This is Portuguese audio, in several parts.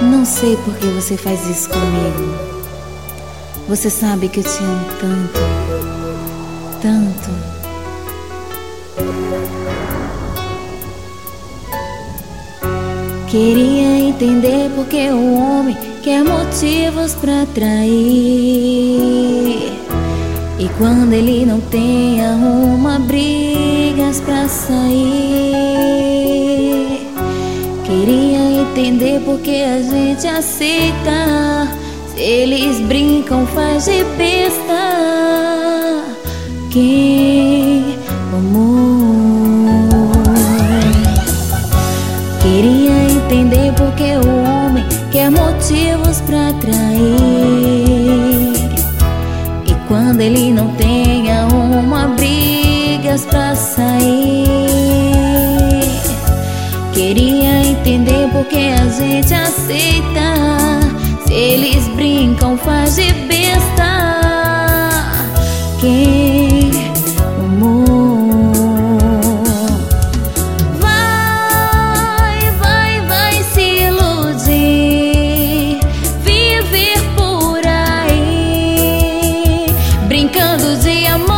Não sei por que você faz isso comigo. Você sabe que eu te amo tanto, tanto. Queria entender por que o homem quer motivos pra trair, e quando ele não tem, arruma brigas pra sair. Queria entender por que a gente aceita, se eles brincam, faz de besta. Quem amor? Queria entender por que o homem quer motivos pra trair, e quando ele não tem, arruma brigas pra sair. Queria entender por que a gente aceita, se eles brincam, faz de besta. Quem amor? Vai se iludir, viver por aí, brincando de amor.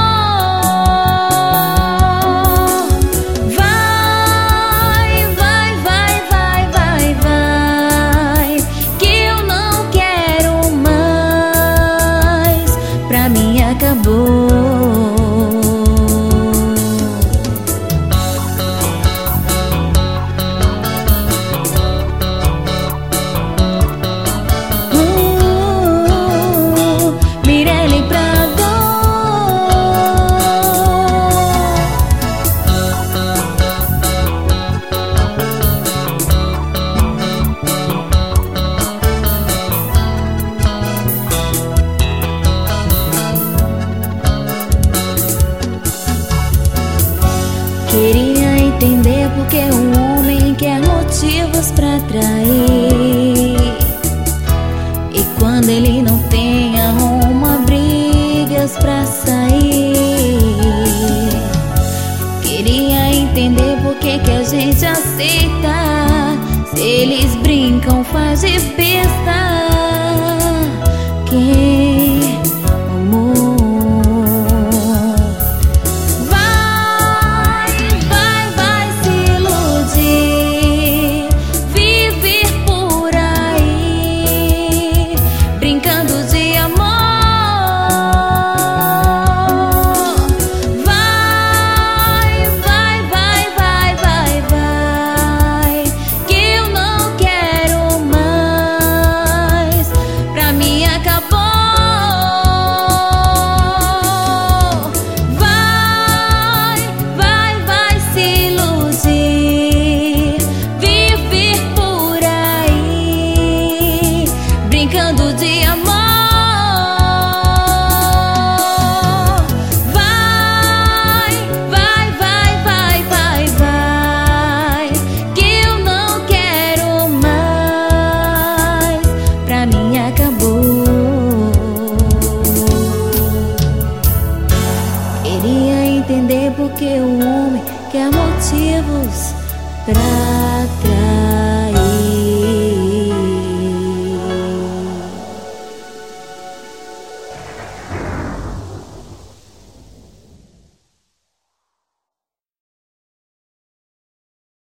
Acabou. Mirelle Prado. Queria entender por que um homem quer motivos pra trair, e quando ele não tem, arruma brigas pra sair. Queria entender por que a gente aceita, se eles brincam, faz de besta. Quem amor? Brincando de amor. Vai, que eu não quero mais, pra mim acabou. Vai se iludir, viver por aí, brincando de amor. Vai, que eu não quero mais, pra mim acabou. Queria entender por que o homem quer motivos pra